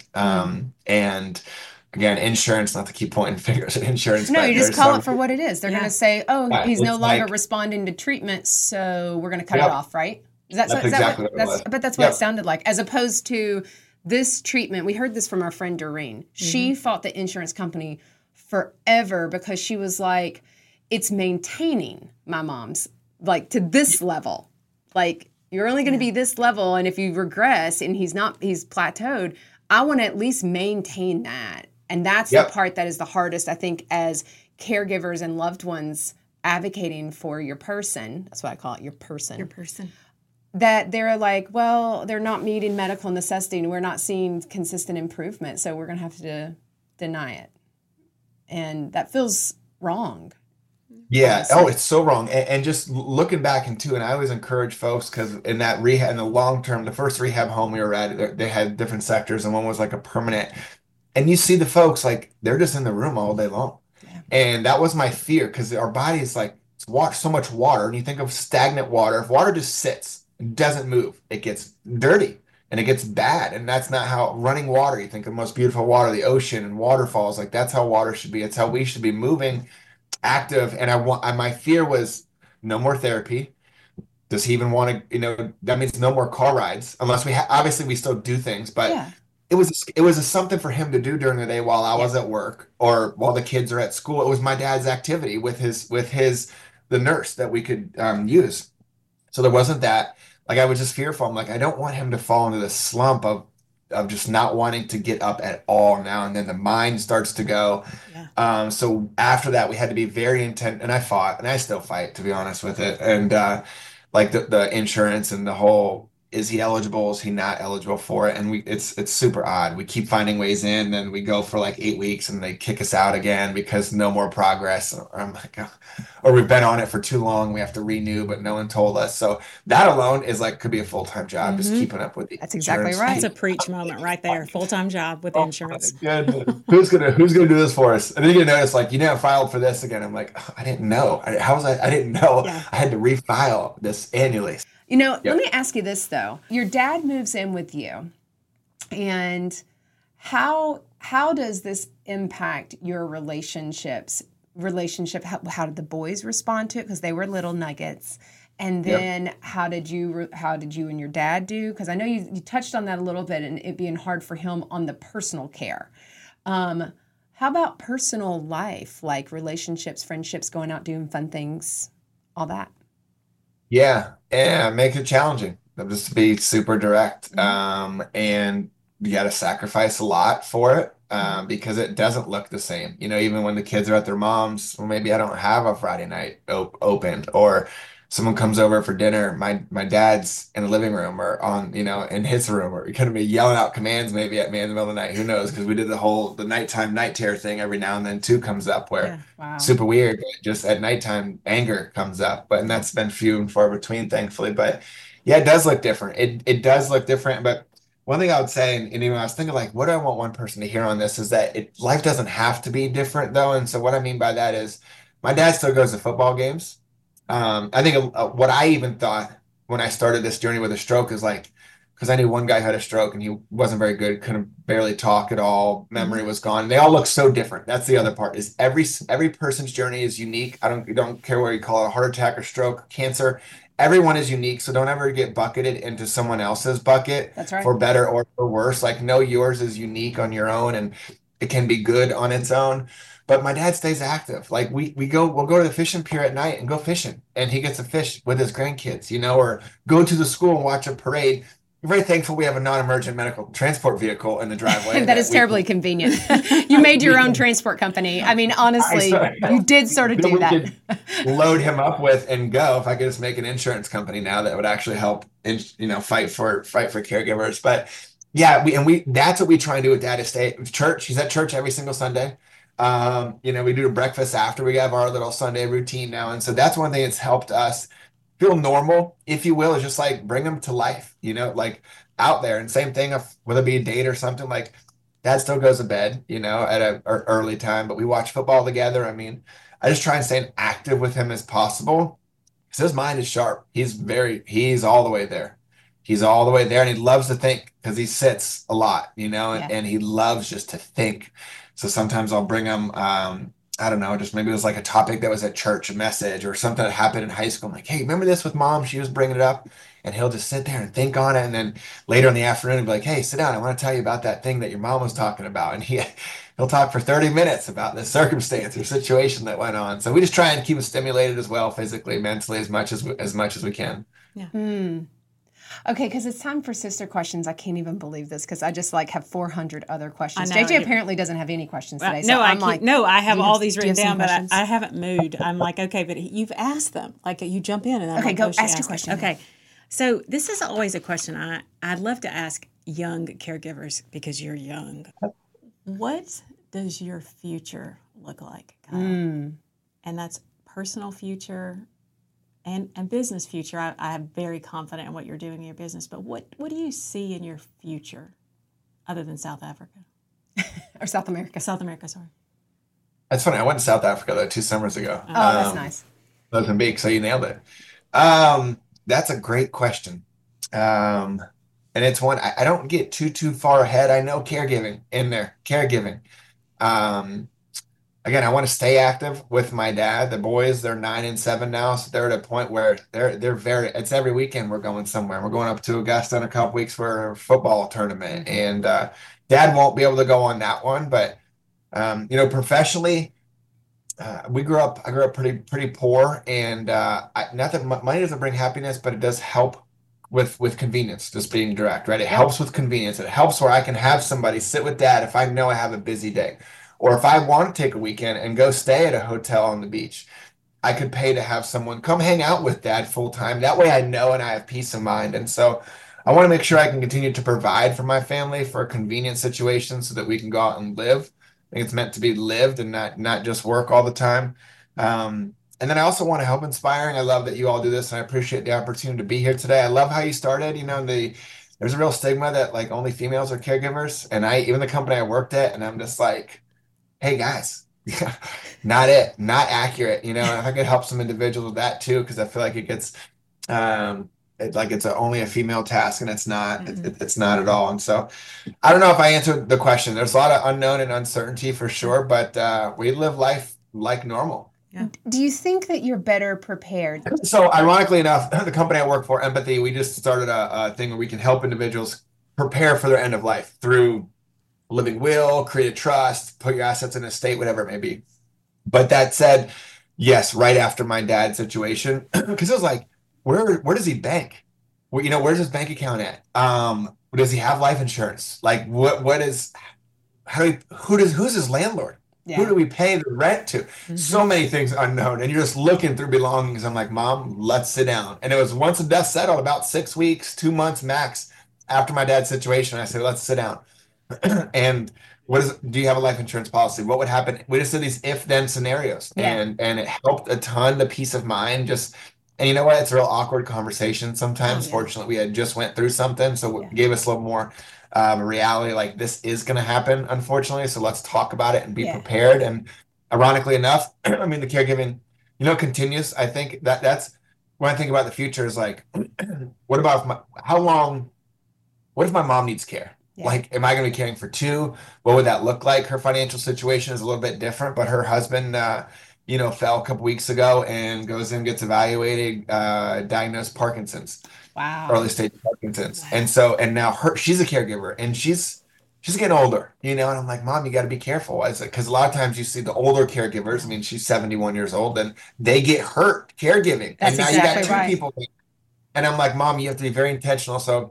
And again, insurance, not to keep pointing fingers at insurance. No, but you just there's call some- it for what it is. They're Yeah. going to say, oh, Yeah, he's no it's longer like- responding to treatment, so we're going to cut Yep. it off, right? That's exactly what it was. But that's what Yep. it sounded like, as opposed to this treatment. We heard this from our friend Doreen. She fought the insurance company forever because she was like, it's maintaining my mom's, like, to this level. Like, you're only going to be this level, and if you regress and he's plateaued, I want to at least maintain that. And that's Yep. the part that is the hardest, I think, as caregivers and loved ones advocating for your person. That's what I call it, your person. Your person. That they're like, well, they're not meeting medical necessity and we're not seeing consistent improvement, so we're going to have to deny it. And that feels wrong. Yeah. honestly. Oh, it's so wrong. And just looking back into, and I always encourage folks because in that rehab, in the long term, the first rehab home we were at, they had different sectors, and one was like a permanent. And you see the folks like they're just in the room all day long. Yeah. And that was my fear because our body is like so much water, and you think of stagnant water. If water just sits and doesn't move, it gets dirty and it gets bad. And that's not how running water. You think of the most beautiful water, the ocean and waterfalls. Like that's how water should be. It's how we should be moving, active. And my fear was no more therapy. Does he even want to? That means no more car rides unless obviously we still do things, but. Yeah. It was something for him to do during the day while I was at work or while the kids are at school. It was my dad's activity with the nurse that we could use. So there wasn't that. Like I was just fearful. I'm like, I don't want him to fall into this slump of just not wanting to get up at all now. And then the mind starts to go. Yeah. So after that, we had to be very intent. And I fought, and I still fight, to be honest with it. And like the insurance and the whole. Is he eligible? Is he not eligible for it? And it's super odd. We keep finding ways in, and we go for like 8 weeks, and they kick us out again because no more progress. Or I'm like, or we've been on it for too long. We have to renew, but no one told us. So that alone is like could be a full-time job, just keeping up with the That's exactly insurance. right. That's a preach moment right there. Full-time job with insurance. Good. Who's gonna do this for us? And then you're gonna notice like you never filed for this again. I'm like, oh, I didn't know. I didn't know. Yeah. I had to refile this annually. Let me ask you this, though. Your dad moves in with you, and How does this impact your relationships? How did the boys respond to it? Because they were little nuggets. And then how did you and your dad do? Because I know you touched on that a little bit, and it being hard for him on the personal care. How about personal life, like relationships, friendships, going out doing fun things, all that? Yeah, make it challenging. Just to be super direct. And you got to sacrifice a lot for it because it doesn't look the same. Even when the kids are at their mom's, well, maybe I don't have a Friday night opened, or someone comes over for dinner. My dad's in the living room or in his room, or going to be yelling out commands maybe at me in the middle of the night. Who knows? Because we did the nighttime night terror thing every now and then too comes up where super weird. But just at nighttime anger comes up, and that's been few and far between, thankfully. But yeah, it does look different. It does look different. But one thing I would say, and I was thinking like, what do I want one person to hear on this is that life doesn't have to be different though. And so what I mean by that is my dad still goes to football games. I think what I even thought when I started this journey with a stroke is like, because I knew one guy had a stroke and he wasn't very good, couldn't barely talk at all. Memory was gone. They all look so different. That's the other part is every person's journey is unique. I don't care where you call it, a heart attack or stroke, cancer. Everyone is unique. So don't ever get bucketed into someone else's bucket. That's right. For better or for worse. Like know yours is unique on your own and it can be good on its own. But my dad stays active. Like we'll go to the fishing pier at night and go fishing, and he gets to fish with his grandkids, or go to the school and watch a parade. I'm very thankful we have a non-emergent medical transport vehicle in the driveway. That is terribly convenient. You made your own transport company. I mean, honestly, you did sort of do that. Load him up with and go. If I could just make an insurance company now that would actually help, fight for caregivers. But yeah, that's what we try and do with Dad is stay at church. He's at church every single Sunday. We do a breakfast after we have our little Sunday routine now. And so that's one thing that's helped us feel normal, if you will, is just like bring them to life, like out there. And same thing, whether it be a date or something, like Dad still goes to bed, at an early time, but we watch football together. I mean, I just try and stay active with him as possible because his mind is sharp. He's all the way there. He's all the way there, and he loves to think because he sits a lot, and he loves just to think. So sometimes I'll bring him, I don't know, just maybe it was like a topic that was at church, a message or something that happened in high school. I'm like, hey, remember this with Mom? She was bringing it up. And he'll just sit there and think on it. And then later in the afternoon, he'll be like, hey, sit down. I want to tell you about that thing that your mom was talking about. And he'll talk for 30 minutes about this circumstance or situation that went on. So we just try and keep him stimulated as well, physically, mentally, as much as we can. Yeah. Okay, because it's time for sister questions. I can't even believe this because I just have 400 other questions. I know. JJ apparently doesn't have any questions today. No, So I have all these do you written have some down, but questions? I haven't moved. I'm like, okay, but you've asked them. Like you jump in and I'm Okay, like, go she ask your asked it. question. Okay, so this is always a question I'd love to ask young caregivers because you're young. What does your future look like, Kyle? And that's personal future and business future. I'm very confident in what you're doing in your business, but what do you see in your future other than South Africa? Or South America. South America, sorry. That's funny. I went to South Africa, though, 2 summers ago. Oh, that's nice. Mozambique, so you nailed it. That's a great question. And it's one, I don't get too far ahead. I know caregiving in there, caregiving. Again, I want to stay active with my dad. The boys, they're 9 and 7 now, so they're at a point where it's every weekend we're going somewhere. We're going up to Augusta in a couple weeks for a football tournament, and Dad won't be able to go on that one. But professionally, I grew up pretty poor, and not that money doesn't bring happiness, but it does help with convenience. Just being direct, right? It helps with convenience. It helps where I can have somebody sit with Dad if I know I have a busy day. Or if I want to take a weekend and go stay at a hotel on the beach, I could pay to have someone come hang out with Dad full time. That way I know and I have peace of mind. And so I want to make sure I can continue to provide for my family for a convenient situation so that we can go out and live. I think it's meant to be lived and not just work all the time. And then I also want to help inspiring. I love that you all do this, and I appreciate the opportunity to be here today. I love how you started. There's a real stigma that like only females are caregivers. And even the company I worked at, and I'm just like, hey guys, not accurate. If I could help some individuals with that too, because I feel like it gets it's only a female task, and it's not. It's not at all. And so, I don't know if I answered the question. There's a lot of unknown and uncertainty for sure, but we live life like normal. Yeah. Do you think that you're better prepared? So, ironically enough, the company I work for, Empathy, we just started a thing where we can help individuals prepare for their end of life through living will, create a trust, put your assets in a state, whatever it may be. But that said, yes, right after my dad's situation, because it was like, where does he bank? Well, where's his bank account at? Does he have life insurance? Like, who's his landlord? Yeah. Who do we pay the rent to? So many things unknown. And you're just looking through belongings. I'm like, Mom, let's sit down. And it was once the dust settled, about 6 weeks, 2 months max after my dad's situation, I said, let's sit down. And do you have a life insurance policy? What would happen? We just did these if-then scenarios, and it helped a ton, the peace of mind. And you know what? It's a real awkward conversation sometimes. Fortunately, we had just went through something, so it gave us a little more reality. Like, this is going to happen, unfortunately. So let's talk about it and be prepared. And ironically enough, I mean, the caregiving, continues. I think that's when I think about the future is like, what if my mom needs care? Yeah. Like, am I going to be caring for 2? What would that look like? Her financial situation is a little bit different, but her husband, fell a couple weeks ago and goes in, gets evaluated, diagnosed Parkinson's. Wow. Early stage Parkinson's. Wow. And now she's a caregiver, and she's getting older, and I'm like, Mom, you got to be careful. Because a lot of times you see the older caregivers, I mean, she's 71 years old, and they get hurt caregiving. That's and now exactly you got 2 right. people. And I'm like, Mom, you have to be very intentional. So,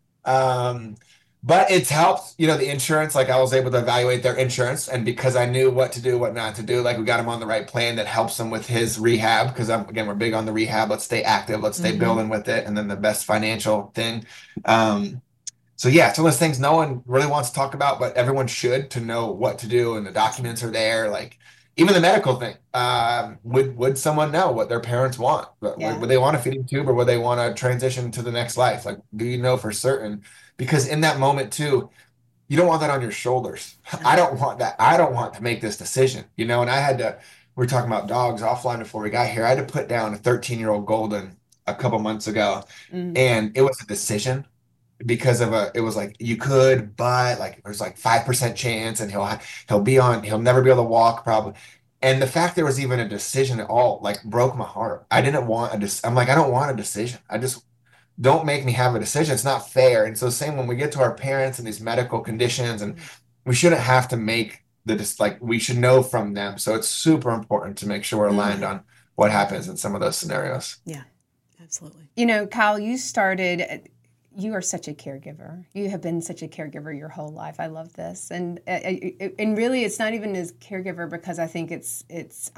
but it's helped, the insurance, like I was able to evaluate their insurance, and because I knew what to do, what not to do, like we got him on the right plan that helps him with his rehab, because we're big on the rehab. Let's stay active. Let's stay building with it. And then the best financial thing. So yeah, it's one of those things no one really wants to talk about, but everyone should, to know what to do. And the documents are there. Like, even the medical thing, would someone know what their parents want? Would they want a feeding tube, or would they want to transition to the next life? Like, do you know for certain? Because in that moment too, you don't want that on your shoulders. I don't want that. I don't want to make this decision, and we were talking about dogs offline before we got here. I had to put down a 13-year-old golden a couple months ago, and it was a decision because it was like, you could, but like, there's like 5% chance, and he'll never be able to walk probably. And the fact there was even a decision at all, like, broke my heart. I didn't want I'm like, I don't want a decision. I just, don't make me have a decision. It's not fair. And so same when we get to our parents and these medical conditions, and we shouldn't have to make we should know from them. So it's super important to make sure we're aligned on what happens in some of those scenarios. Yeah, absolutely. Kyle, you are such a caregiver. You have been such a caregiver your whole life. I love this. And really, it's not even as caregiver, because I think it's this,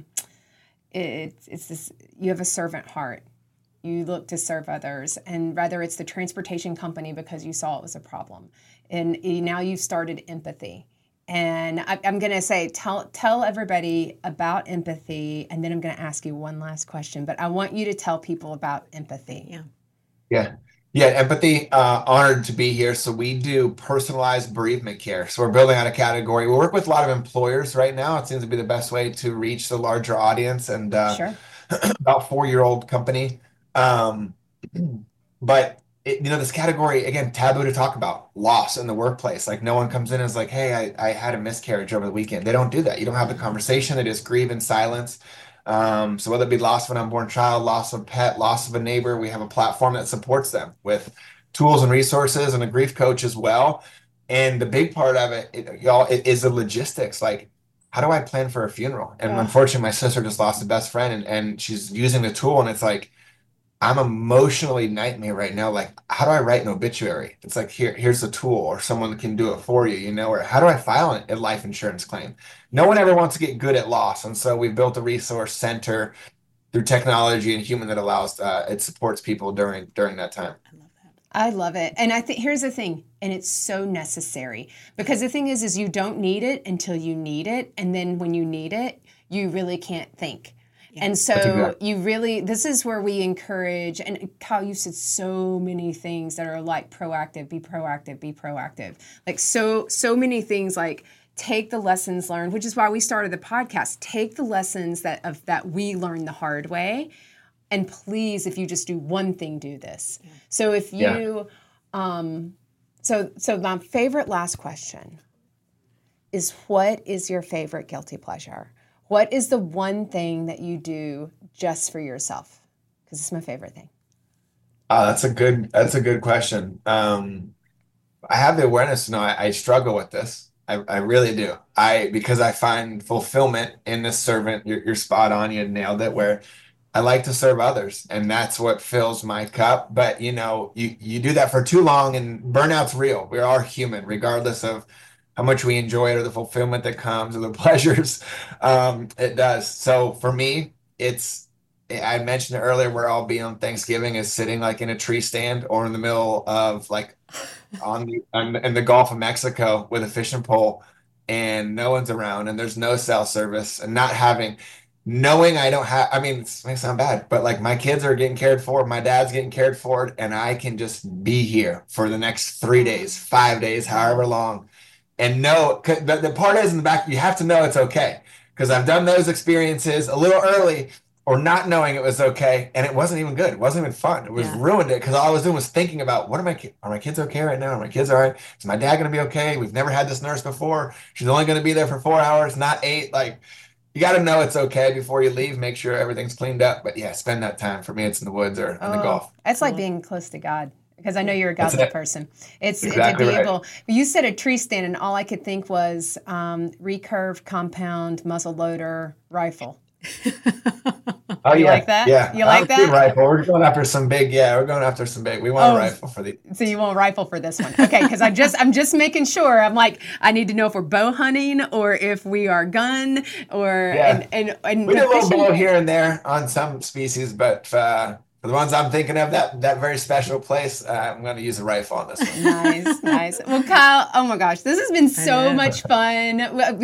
you have a servant heart. You look to serve others, and rather it's the transportation company because you saw it was a problem. And now you've started Empathy. And I'm going to say, tell everybody about Empathy, and then I'm going to ask you one last question. But I want you to tell people about Empathy. Yeah, Empathy, honored to be here. So we do personalized bereavement care. So we're building out a category. We work with a lot of employers right now. It seems to be the best way to reach the larger audience, and Sure. about 4-year-old company. But this category, again, taboo to talk about loss in the workplace. Like, no one comes in and is like, hey, I had a miscarriage over the weekend. They don't do that. You don't have the conversation. They just grieve in silence. So whether it be loss of an unborn child, loss of a pet, loss of a neighbor, we have a platform that supports them with tools and resources, and a grief coach as well. And the big part of it, y'all, is the logistics. Like, how do I plan for a funeral? And unfortunately, my sister just lost a best friend, and she's using the tool, and it's like, I'm emotionally nightmare right now. Like, how do I write an obituary? It's like, here's the tool, or someone can do it for you, or how do I file a life insurance claim? No one ever wants to get good at loss. And so we've built a resource center through technology and human that allows, it supports people during that time. I love it. And I think here's the thing, and it's so necessary, because the thing is you don't need it until you need it. And then when you need it, you really can't think. And so this is where we encourage, and Kyle, you said so many things that are like proactive, be proactive, be proactive. Like so many things, like take the lessons learned, which is why we started the podcast. Take the lessons that we learned the hard way, And please, if you just do one thing, do this. So if you, so my favorite last question is, what is your favorite guilty pleasure? What is the one thing that you do just for yourself? Because it's my favorite thing. That's a good question. I have the awareness to know I struggle with this. I really do. Because I find fulfillment in this servant. You're spot on. You nailed it. Where I like to serve others, and that's what fills my cup. But you do that for too long, and burnout's real. We are human, regardless of how much we enjoy it or the fulfillment that comes or the pleasures. It does. So for me, I mentioned it earlier, where I'll be on Thanksgiving is sitting like in a tree stand or in the middle of like in the Gulf of Mexico with a fishing pole, and no one's around and there's no cell service, and knowing I don't have, I mean, it may sound bad, but like my kids are getting cared for, my dad's getting cared for, and I can just be here for the next 3 days, 5 days, however long. And the part is in the back, you have to know it's okay. Because I've done those experiences a little early, or not knowing it was okay, and it wasn't even good. It wasn't even fun. It was ruined it, because all I was doing was thinking about, are my kids okay right now? Are my kids all right? Is my dad going to be okay? We've never had this nurse before. She's only going to be there for 4 hours, not 8. Like, you got to know it's okay before you leave. Make sure everything's cleaned up. But yeah, spend that time. For me, it's in the woods or in the Gulf. It's like being close to God. Because I know you're a godly person. It's exactly to be able. You said a tree stand, and all I could think was recurve compound muzzle loader rifle. Oh, you yeah. like that? Yeah. You like that? Rifle. We're going after some big. Yeah, we're going after some big. We want a rifle for the. So you want a rifle for this one? Okay, because I'm just making sure. I'm like, I need to know if we're bow hunting or if we are gun or and we do a little bow here and there on some species, but for the ones I'm thinking of, that very special place, I'm going to use a rifle on this one. Nice. Well, Kyle, oh my gosh, this has been so much fun.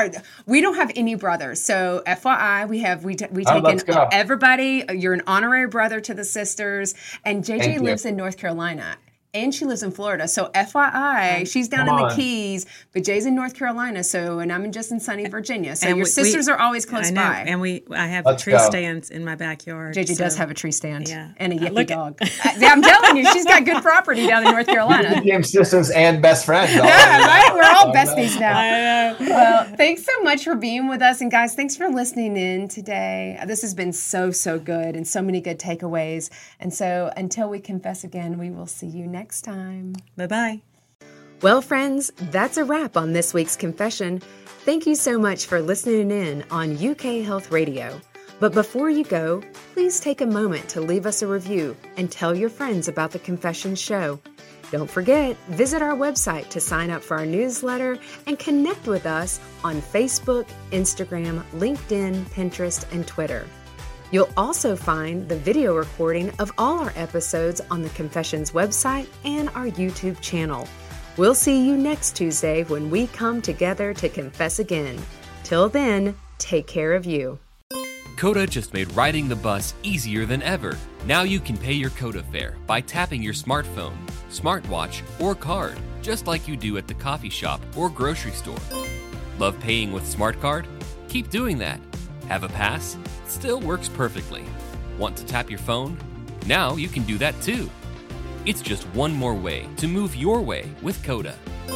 We don't have any brothers, so FYI, we take in everybody. You're an honorary brother to the sisters, and JJ lives in North Carolina. And she lives in Florida. So FYI, she's down in the Keys, but Jay's in North Carolina. And I'm just in sunny Virginia. So your sisters are always close by. And I have tree stands in my backyard. JJ does have a tree stand and a yippy dog. I'm telling you, she's got good property down in North Carolina. We became sisters and best friends. Right? We're all besties now. I know. Well, thanks so much for being with us. And guys, thanks for listening in today. This has been so good and so many good takeaways. And so until we confess again, we will see you next time. Bye-bye. Well, friends, that's a wrap on this week's confession. Thank you so much for listening in on UK Health Radio. But before you go, please take a moment to leave us a review and tell your friends about the Confessions Show. Don't forget, visit our website to sign up for our newsletter and connect with us on Facebook, Instagram, LinkedIn, Pinterest, and Twitter. You'll also find the video recording of all our episodes on the Confessions website and our YouTube channel. We'll see you next Tuesday when we come together to confess again. Till then, take care of you. Coda just made riding the bus easier than ever. Now you can pay your Coda fare by tapping your smartphone, smartwatch, or card, just like you do at the coffee shop or grocery store. Love paying with SmartCard? Keep doing that. Have a pass? Still works perfectly. Want to tap your phone? Now you can do that too. It's just one more way to move your way with Coda.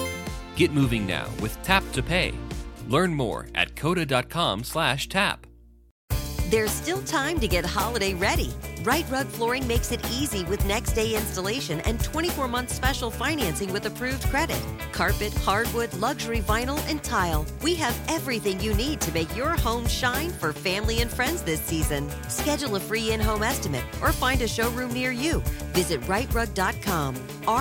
Get moving now with Tap to Pay. Learn more at coda.com/tap. There's still time to get holiday ready. Right Rug Flooring makes it easy with next day installation and 24-month special financing with approved credit. Carpet, hardwood, luxury vinyl, and tile. We have everything you need to make your home shine for family and friends this season. Schedule a free in-home estimate or find a showroom near you. Visit rightrug.com,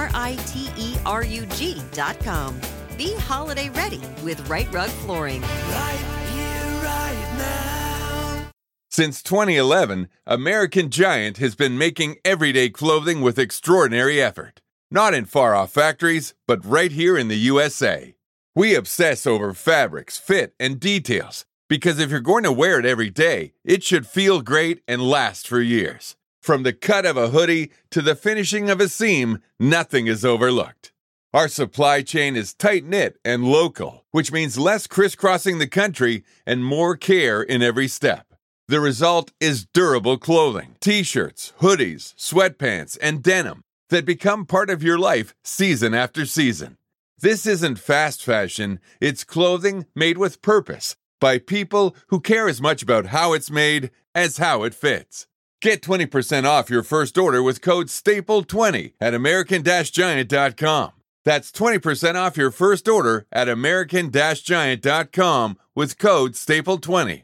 RITERUG.com. Be holiday ready with Right Rug Flooring. Right here, right now. Since 2011, American Giant has been making everyday clothing with extraordinary effort. Not in far-off factories, but right here in the USA. We obsess over fabrics, fit, and details, because if you're going to wear it every day, it should feel great and last for years. From the cut of a hoodie to the finishing of a seam, nothing is overlooked. Our supply chain is tight-knit and local, which means less crisscrossing the country and more care in every step. The result is durable clothing, t-shirts, hoodies, sweatpants, and denim that become part of your life season after season. This isn't fast fashion, it's clothing made with purpose by people who care as much about how it's made as how it fits. Get 20% off your first order with code STAPLE20 at American-Giant.com. That's 20% off your first order at American-Giant.com with code STAPLE20.